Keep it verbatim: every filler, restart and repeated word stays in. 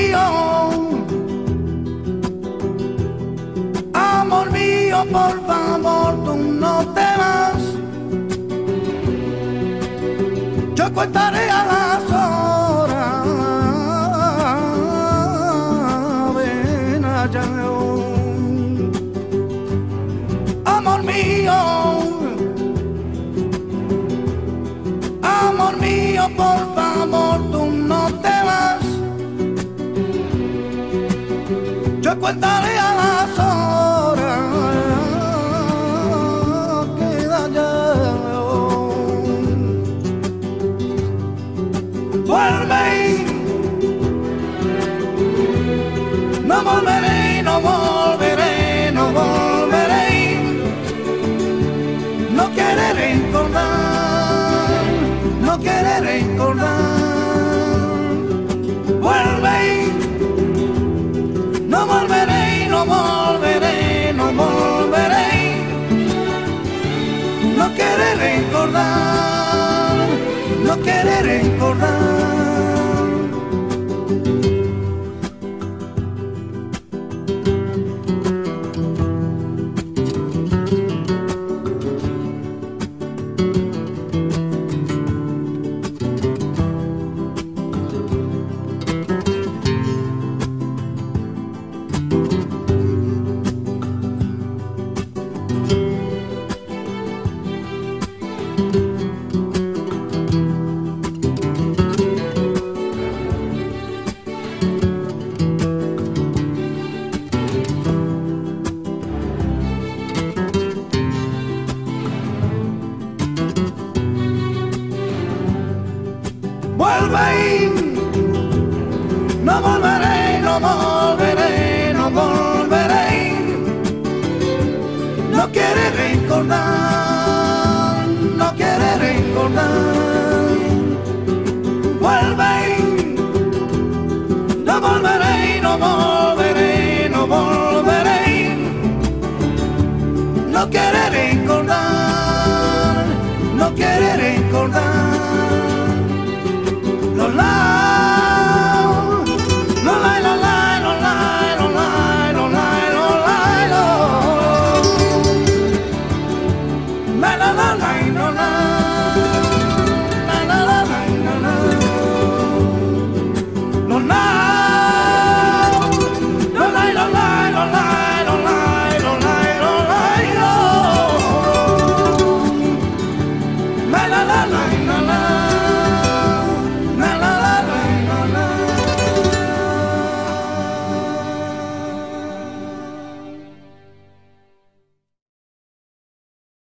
mío, amor mío, por favor, tú no te vas. Yo contaré a las horas, ven allá. Amor mío, amor mío, por favor, tú no te vas. Yo contaré a las horas, queda ya. Vuelve, no volveré, no volveré, no volveré. No quiere recordar, no quiere recordar. Vuelve, no volveré, no volveré, no volveré. No quiere recordar, no quiere recordar. Vuelve, no volveré, no volveré, no volveré. No quiere recordar, no quiere recordar. Vuelve, no volveré, no volveré.